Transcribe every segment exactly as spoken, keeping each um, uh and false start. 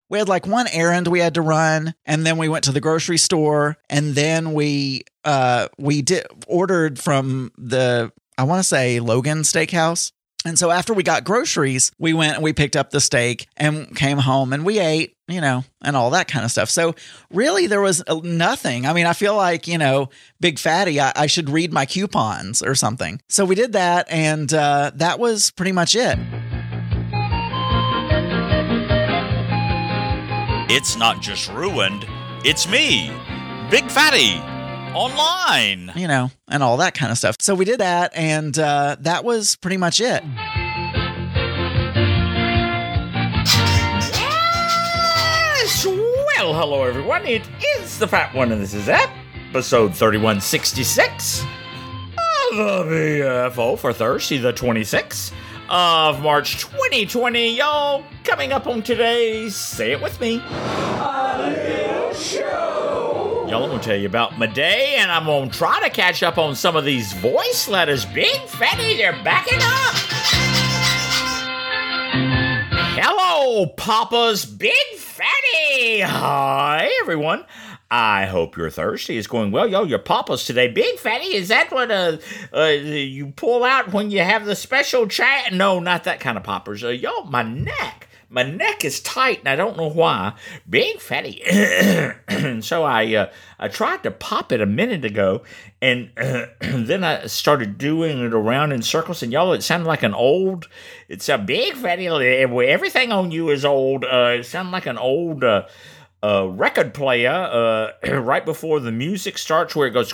we had like one errand we had to run, and then we went to the grocery store, and then we uh we did ordered from the I want to say Logan Steakhouse. And so after we got groceries, we went and we picked up the steak and came home and we ate, you know, and all that kind of stuff. So really there was nothing. I mean, I feel like, you know, Big Fatty, I, I should read my coupons or something. So we did that, and uh, that was pretty much it. It's not just ruined, it's me, Big Fatty. Online, you know, and all that kind of stuff. So we did that, and uh, that was pretty much it. Yes! Well, hello everyone. It is the Fat One, and this is episode thirty-one sixty-six of the B F O for Thursday, the twenty-sixth of March, twenty twenty. Y'all, coming up on today's, say it with me, A Little Show. Y'all, I'm going to tell you about my day, and I'm going to try to catch up on some of these voice letters. Big Fatty, they're backing up. Hello, Papa's Big Fatty. Hi, everyone. I hope your Thursday is going well. Yo, your Papa's today. Big Fatty, is that what uh, uh, you pull out when you have the special chat? No, not that kind of poppers. Uh, yo, my neck. My neck is tight, and I don't know why. Big Fatty. And so I uh, I tried to pop it a minute ago, and uh, then I started doing it around in circles, and y'all, it sounded like an old, it's a Big Fatty, everything on you is old. Uh, it sounded like an old uh, uh, record player uh, right before the music starts, where it goes,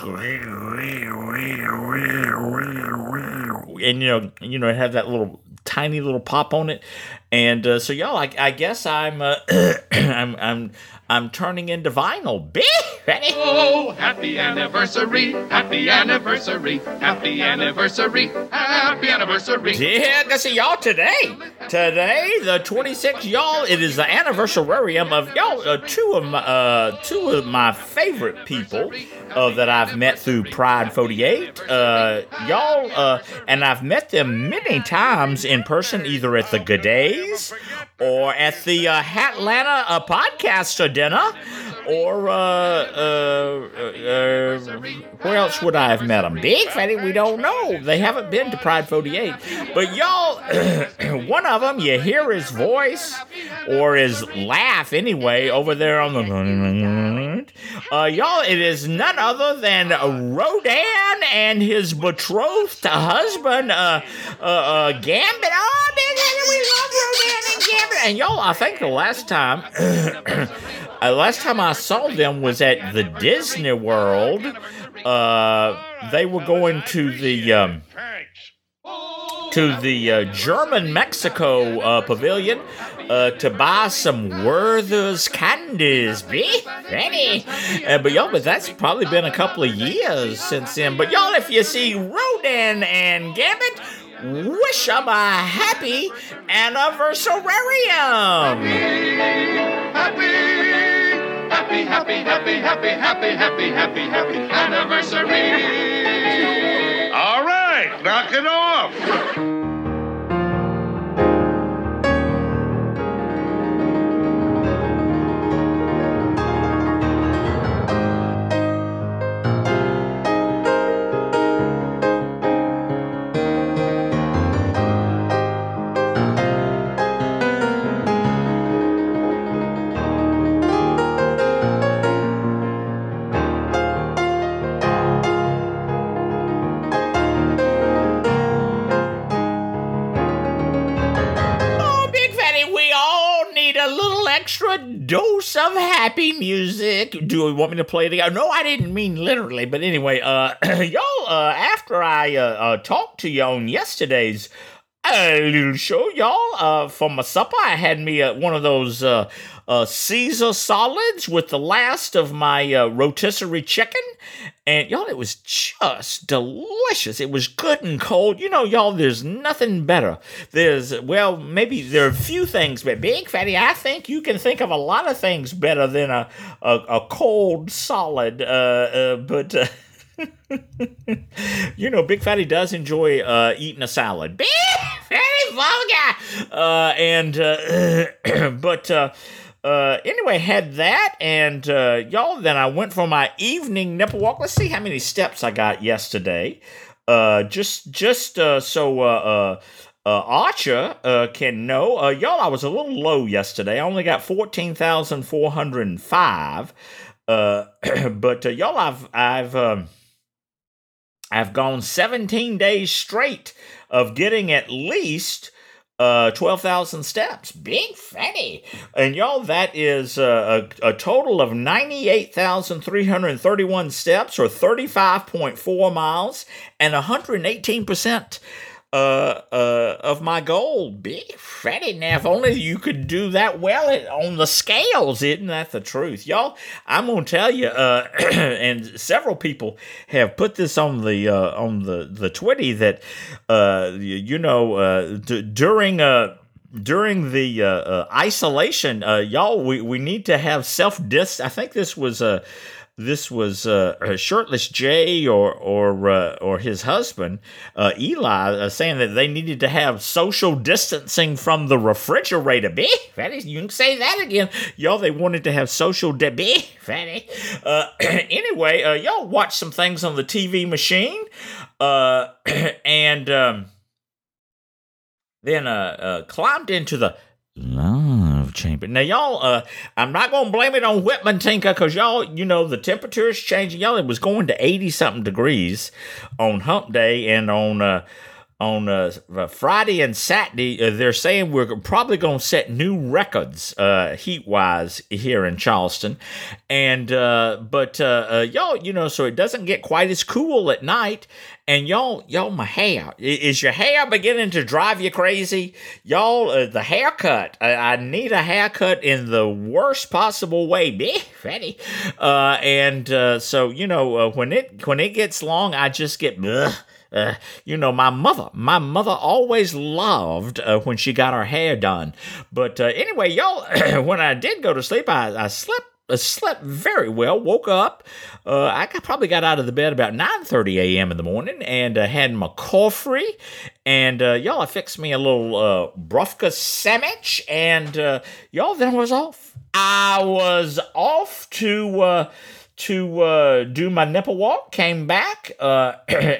and you know, you know, it had that little tiny little pop on it. And uh, so, y'all, I, I guess I'm, uh, I'm, I'm, I'm turning into vinyl. Big Fatty. Oh, happy anniversary, happy anniversary, happy anniversary, happy anniversary. Yeah, I see y'all today. Today, the twenty-sixth, y'all, it is the anniversarium of y'all. Uh, two of my, uh, two of my favorite people uh, that I've met through Pride forty-eight. Uh, y'all, uh, and I've met them many times in person, either at the G'days or at the uh, Hatlanta uh, Podcaster dinner, or uh, uh, uh, where else would I have met them? Big Fatty, we don't know. They haven't been to Pride forty-eight. But y'all, one of them, you hear his voice, or his laugh anyway, over there on the... Uh, y'all, it is none other than Rodan and his betrothed husband, uh, uh, uh, Gambit. Oh, Big Fatty, we love Rodan and Gambit. And y'all, I think the last time... Uh, last time I saw them was at the Disney World. Uh, they were going to the um, to the uh, German Mexico uh, pavilion uh, to buy some Werther's candies. Be ready, uh, but y'all, but that's probably been a couple of years since then. But y'all, if you see Rodan and Gambit, wish them a happy anniversarium. Happy, happy, happy, happy, happy, happy, happy, happy, happy anniversary. All right, knock it off. Extra dose of happy music. Do you want me to play it again? No, I didn't mean literally, but anyway, uh, y'all, uh, after I uh, uh, talked to you on yesterday's uh, little show, y'all, uh, for my supper, I had me uh, one of those uh, uh, Caesar solids with the last of my uh, rotisserie chicken. And, y'all, it was just delicious. It was good and cold. You know, y'all, there's nothing better. There's, well, maybe there are a few things, but Big Fatty, I think you can think of a lot of things better than a, a, a cold solid. Uh, uh, but, uh, you know, Big Fatty does enjoy uh, eating a salad. Big Fatty vulgar! Uh, and, uh, but, uh, uh, anyway, had that, and uh, y'all, then I went for my evening nipple walk. Let's see how many steps I got yesterday. Uh, just, just uh, so uh, uh, uh, Archer uh, can know, uh, y'all, I was a little low yesterday. I only got fourteen thousand four hundred five. Uh, but uh, y'all, I've, I've, um, I've gone seventeen days straight of getting at least uh, twelve thousand steps. Big fatty. And y'all, that is uh, a, a total of ninety-eight thousand three hundred thirty-one steps, or thirty-five point four miles, and one hundred eighteen percent uh, uh, of my goal. Big fatty. Now, if only you could do that well on the scales. Isn't that the truth? Y'all, I'm going to tell you, uh, and several people have put this on the uh, on the, the Twitty that, uh, you, you know, uh, d- during... Uh, During the uh, uh, isolation, uh, y'all, we, we need to have self-dis. I think this was uh, this was uh, Shirtless Jay or or uh, or his husband uh, Eli uh, saying that they needed to have social distancing from the refrigerator. Be fatty, you can say that again, y'all. They wanted to have social de- be fatty. Uh, anyway, uh, y'all watch some things on the T V machine, uh, and. Um, Then uh, uh, climbed into the love chamber. Now, y'all, uh, I'm not going to blame it on Whitman Tinker, because y'all, you know, the temperature is changing. Y'all, it was going to eighty-something degrees on hump day, and on uh, on uh, Friday and Saturday, uh, they're saying we're probably going to set new records uh, heat-wise here in Charleston. And uh, But, uh, uh, y'all, you know, so it doesn't get quite as cool at night. And y'all, y'all, my hair. Is your hair beginning to drive you crazy? Y'all, uh, the haircut. I, I need a haircut in the worst possible way. Be fatty. Uh, and uh, so, you know, uh, when it when it gets long, I just get... Ugh. Uh, you know, my mother, my mother always loved uh, when she got her hair done. But uh, anyway, y'all, when I did go to sleep, I, I slept. I slept very well, woke up. Uh, I got, probably got out of the bed about nine thirty a.m. in the morning, and uh, had my coffee. And uh, y'all, I fixed me a little uh, Brufka sandwich, and uh, y'all, then I was off. I was off to... Uh, to uh, do my nipple walk, came back, uh,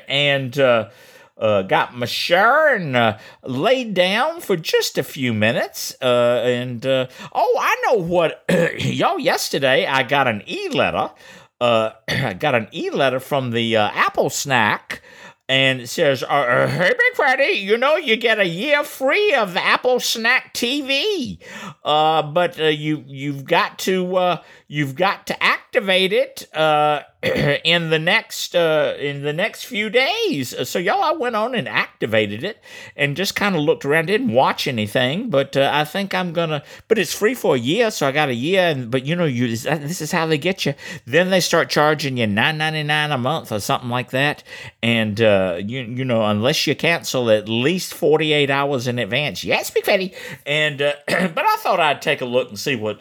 and uh, uh, got my shower, and uh, laid down for just a few minutes. Uh, and, uh, oh, I know what, y'all, yesterday I got an e-letter. Uh, I got an e-letter from the uh, Apple Snack, and it says, uh, uh, hey, Big Fatty, you know, you get a year free of the Apple Snack T V. Uh, but uh, you, you've got to... Uh, You've got to activate it uh, in the next uh, in the next few days. So, y'all, I went on and activated it and just kind of looked around. Didn't watch anything, but uh, I think I'm gonna. But it's free for a year, so I got a year. And but you know, you this is how they get you. Then they start charging you nine ninety-nine a month or something like that. And uh, you you know, unless you cancel at least forty-eight hours in advance, yes, Big Fatty. And uh, but I thought I'd take a look and see what.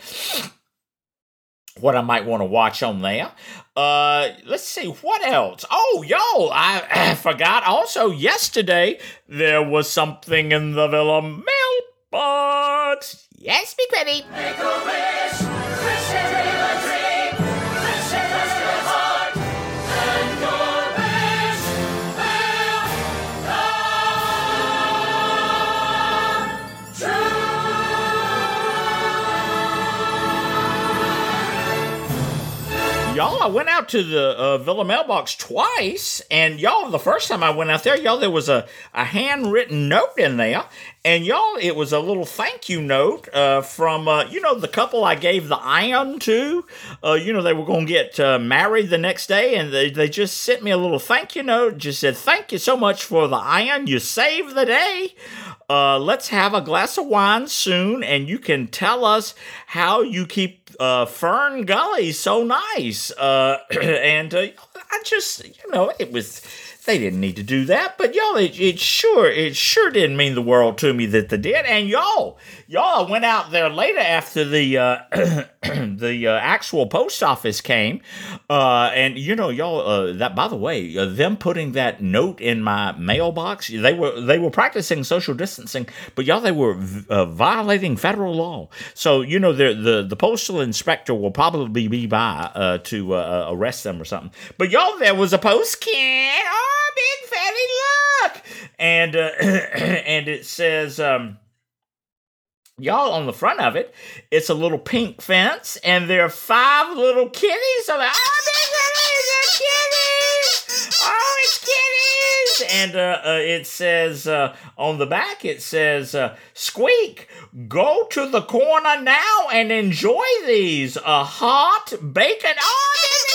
What I might want to watch on there. Uh, let's see, what else? Oh, yo, I, I forgot also yesterday there was something in the Villa mailbox. Yes, Big Fatty. Make a wish, wish it dream a dream, wish it rest your heart, and your wish will come true. Y'all, I went out to the uh, Villa mailbox twice, and y'all, the first time I went out there, y'all, there was a, a handwritten note in there, and y'all, it was a little thank you note uh, from, uh, you know, the couple I gave the iron to. Uh, you know, they were going to get uh, married the next day, and they, they just sent me a little thank you note, just said, thank you so much for the iron, you saved the day. Uh, let's have a glass of wine soon, and you can tell us how you keep uh, Fern Gully so nice. Uh, and uh, I just, you know, it was They didn't need to do that, but y'all, it, it sure, it sure didn't mean the world to me that they did. And y'all, y'all went out there later after the uh, the uh, actual post office came, uh, and you know, y'all. Uh, that, by the way, uh, them putting that note in my mailbox, they were they were practicing social distancing, but y'all, they were uh, violating federal law. So you know, the the the postal inspector will probably be by uh, to uh, arrest them or something. But y'all, there was a post kid. Oh, big fatty look, and uh, and it says, um, y'all, on the front of it, it's a little pink fence, and there are five little kitties. So like, oh, big fatty, they're kitties! Oh, it's kitties! And uh, uh, it says uh, on the back, it says, uh, Squeak, go to the corner now and enjoy these. A hot bacon. Oh,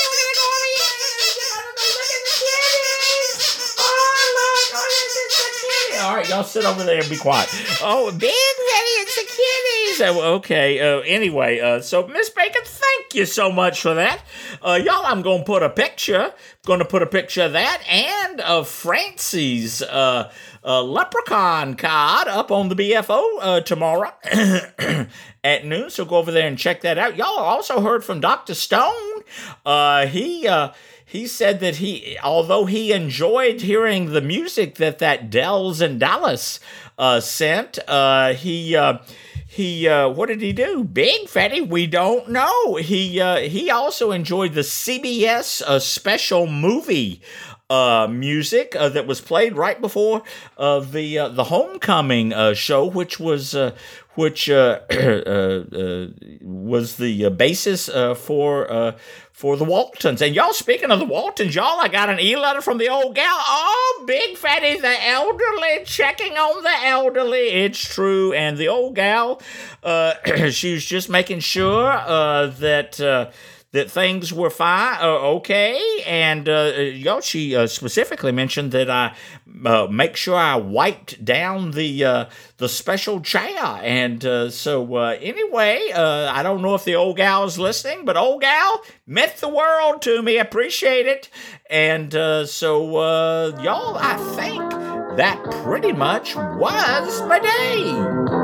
all right, y'all sit over there and be quiet. Oh, big daddy, it's the kitties. Oh, okay, uh, anyway, uh, so Miss Bacon, thank you so much for that. Uh, y'all, I'm going to put a picture, going to put a picture of that and of Francie's uh, uh, leprechaun card up on the B F O uh, tomorrow at noon, so go over there and check that out. Y'all also heard from Doctor Stone. Uh, he... Uh, He said that he, although he enjoyed hearing the music that that Dells and Dallas uh, sent, uh, he, uh, he, uh, what did he do? Big Fatty, we don't know. He, uh, he also enjoyed the C B S uh, special movie uh, music uh, that was played right before uh, the uh, the Homecoming uh, show, which was uh, which uh, uh, uh, was the uh, basis uh, for. Uh, For the Waltons. And y'all, speaking of the Waltons, y'all, I got an e-letter from the old gal. Oh, Big Fatty, the elderly, checking on the elderly. It's true. And the old gal, uh, she was just making sure uh, that... Uh, that things were fine, uh, okay, and uh, y'all, she uh, specifically mentioned that I uh, make sure I wiped down the uh, the special chair, and uh, so uh, anyway, uh, I don't know if the old gal's listening, but old gal meant the world to me. Appreciate it, and uh, so uh, y'all, I think that pretty much was my day.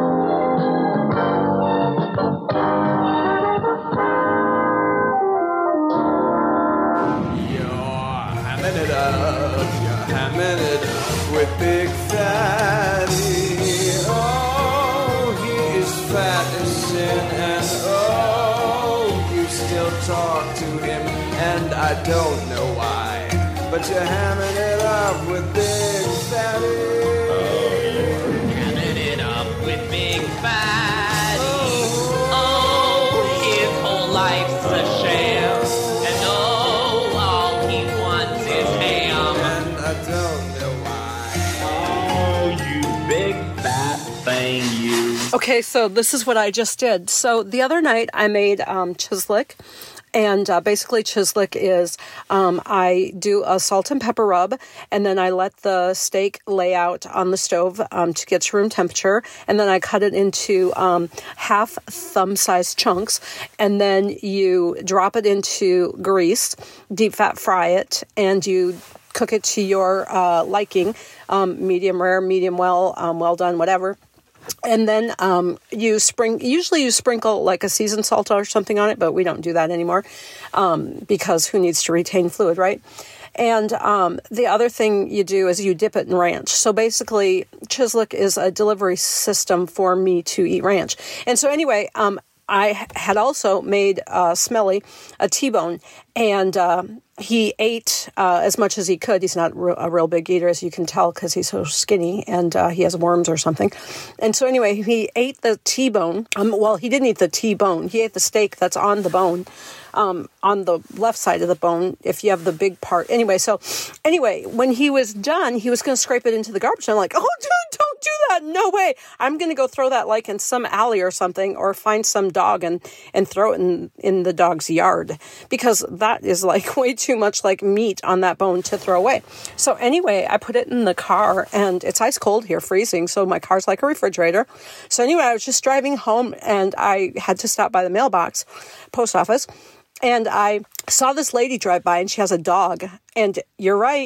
It up, you're hamming it up with Big Fatty. Oh, he is fat as sin, and oh, you still talk to him, and I don't know why, but you're hamming it up with Big Fatty. Oh, you're hamming it up with Big Fatty. Oh, oh his whole life's a sham. Okay, so this is what I just did. So the other night I made um, chislic, and uh, basically chislic is um, I do a salt and pepper rub, and then I let the steak lay out on the stove um, to get to room temperature, and then I cut it into um, half thumb-sized chunks, and then you drop it into grease, deep fat fry it, and you cook it to your uh, liking, um, medium rare, medium well, um, well done, whatever. And then um, you spring. Usually you sprinkle like a seasoned salt or something on it, but we don't do that anymore um, because who needs to retain fluid, right? And um, the other thing you do is you dip it in ranch. So basically, Chislic is a delivery system for me to eat ranch. And so anyway, um, I had also made uh, Smelly a T-bone, and uh, he ate uh, as much as he could. He's not re- a real big eater, as you can tell, because he's so skinny, and uh, he has worms or something. And so anyway, he ate the T-bone. Um, well, he didn't eat the T-bone. He ate the steak that's on the bone, um, on the left side of the bone, if you have the big part. Anyway, so anyway, when he was done, he was going to scrape it into the garbage. And I'm like, oh, dude, don't do that. No way. I'm going to go throw that like in some alley or something, or find some dog and, and throw it in, in the dog's yard, because that is like way too much like meat on that bone to throw away. So anyway, I put it in the car, and it's ice cold here, freezing. So my car's like a refrigerator. So anyway, I was just driving home, and I had to stop by the mailbox, post office. And I saw this lady drive by, and she has a dog. And you're right.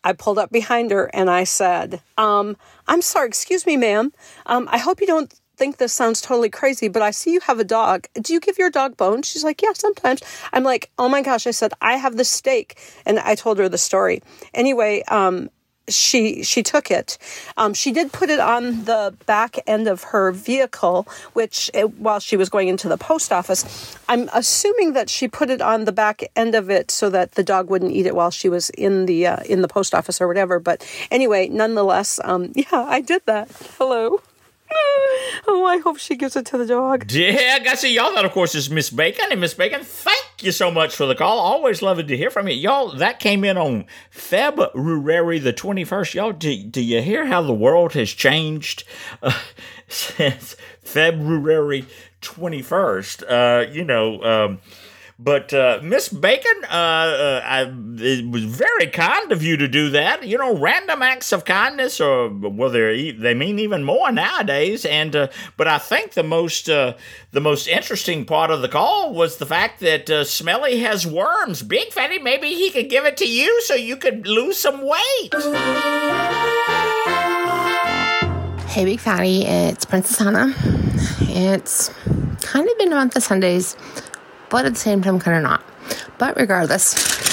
I pulled up behind her and I said, um, I'm sorry, excuse me, ma'am. Um, I hope you don't think this sounds totally crazy, but I see you have a dog. Do you give your dog bones? She's like, yeah, sometimes. I'm like, oh my gosh. I said, I have the steak. And I told her the story. Anyway, um, she she took it. Um, she did put it on the back end of her vehicle, which it, while she was going into the post office, I'm assuming that she put it on the back end of it so that the dog wouldn't eat it while she was in the uh, in the post office or whatever. But anyway, nonetheless, um, yeah, I did that. Hello. Oh, I hope she gives it to the dog. Yeah, I see y'all. That, of course, is Miss Bacon. And Miss Bacon, thank you so much for the call. Always loving to hear from you. Y'all, that came in on February the twenty-first. Y'all, do, do you hear how the world has changed uh, since February twenty-first? Uh, you know, um, But uh, Miss Bacon, uh, uh, I, it was very kind of you to do that. You know, random acts of kindness, or well, they they mean even more nowadays. And uh, but I think the most uh, the most interesting part of the call was the fact that uh, Smelly has worms. Big Fatty, maybe he could give it to you so you could lose some weight. Hey, Big Fatty, it's Princess Hannah. It's kind of been a month of Sundays, but at the same time, kind of not. But regardless,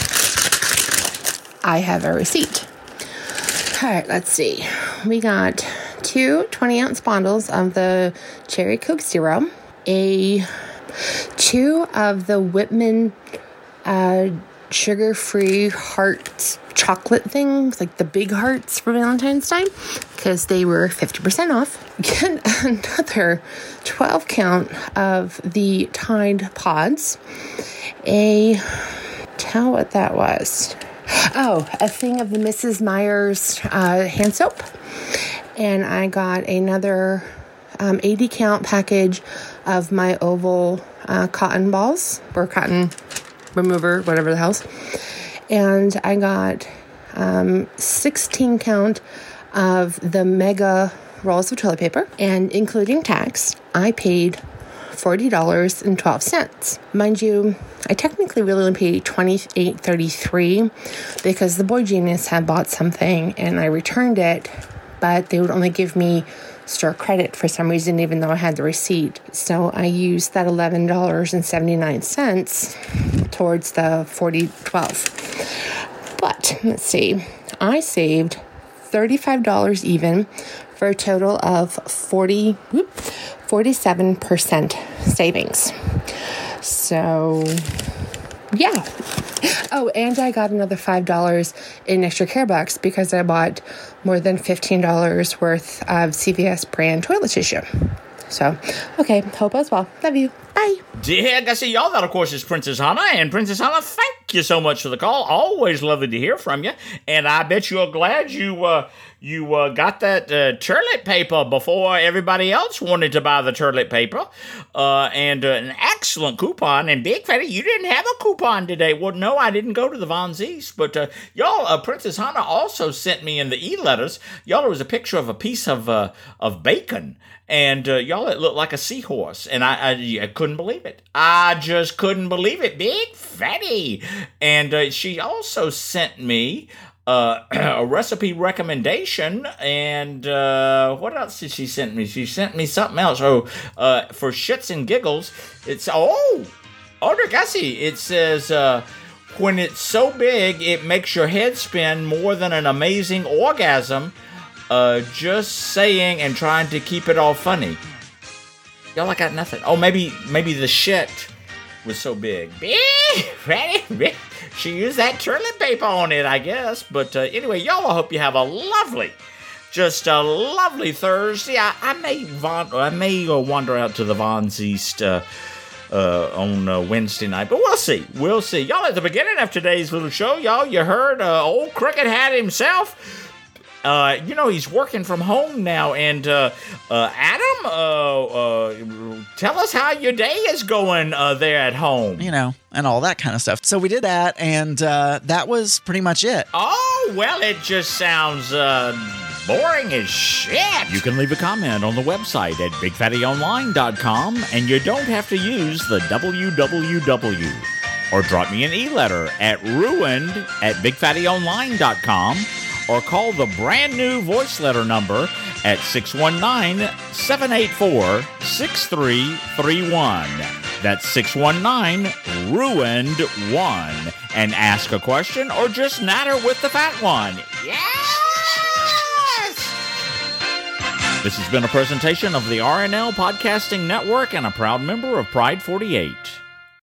I have a receipt. All right, let's see. We got two twenty-ounce bottles of the Cherry Coke Zero, a two of the Whitman uh, sugar-free hearts chocolate things, like the big hearts for Valentine's Day, because they were fifty percent off. Get another twelve count of the Tide Pods. A, tell what that was. Oh, a thing of the Missus Meyer's uh, hand soap. And I got another um, eighty count package of my Oval uh, cotton balls, or cotton remover, whatever the hell's. And I got um, sixteen count of the mega rolls of toilet paper. And including tax, I paid forty dollars and twelve cents. Mind you, I technically really only paid twenty-eight dollars and thirty-three cents because the Boy Genius had bought something and I returned it, but they would only give me store credit for some reason, even though I had the receipt. So I used that eleven dollars and seventy-nine cents towards the forty twelve. But let's see, I saved thirty-five dollars even for a total of forty, whoop, forty-seven percent savings. So yeah. Oh, and I got another five dollars in extra care bucks because I bought more than fifteen dollars worth of C V S brand toilet tissue. So, okay, hope as well. Love you. Bye. Yeah, I see y'all. That, of course, is Princess Hannah. And Princess Hannah, thank you so much for the call. Always lovely to hear from you. And I bet you're glad you uh, you uh, got that uh, toilet paper before everybody else wanted to buy the toilet paper. Uh, and uh, an excellent coupon. And Big Fatty, you didn't have a coupon today. Well, no, I didn't go to the Von Z's. But uh, y'all, uh, Princess Hannah also sent me in the e-letters. Y'all, there was a picture of a piece of uh, of bacon. And uh, y'all, it looked like a seahorse, and I, I, I couldn't believe it. I just couldn't believe it. Big Fatty. And uh, she also sent me uh, a recipe recommendation, and uh, what else did she send me? She sent me something else. Oh, uh, for shits and giggles, it's, oh, oh, Gussie, it says, uh, when it's so big, it makes your head spin more than an amazing orgasm. Uh, just saying and trying to keep it all funny. Y'all, I got nothing. Oh, maybe maybe the shit was so big. Big, ready? She used that toilet paper on it, I guess. But uh, anyway, y'all, I hope you have a lovely, just a lovely Thursday. I, I may von, I may uh, wander out to the Von Z's uh, uh, on uh, Wednesday night, but we'll see. We'll see. Y'all, at the beginning of today's little show, y'all, you heard uh, old Cricket Hat himself. Uh, you know, he's working from home now, and uh, uh, Adam, uh, uh, tell us how your day is going uh, there at home. You know, and all that kind of stuff. So we did that, and uh, that was pretty much it. Oh, well, it just sounds uh, boring as shit. You can leave a comment on the website at big fatty online dot com, and you don't have to use the W W W. Or drop me an e-letter at ruined at big fatty online dot com. or call the brand new voice letter number at six one nine, seven eight four, six three three one. That's six one nine, ruined one. And ask a question or just natter with the fat one. Yes! This has been a presentation of the R N L Podcasting Network and a proud member of Pride forty-eight.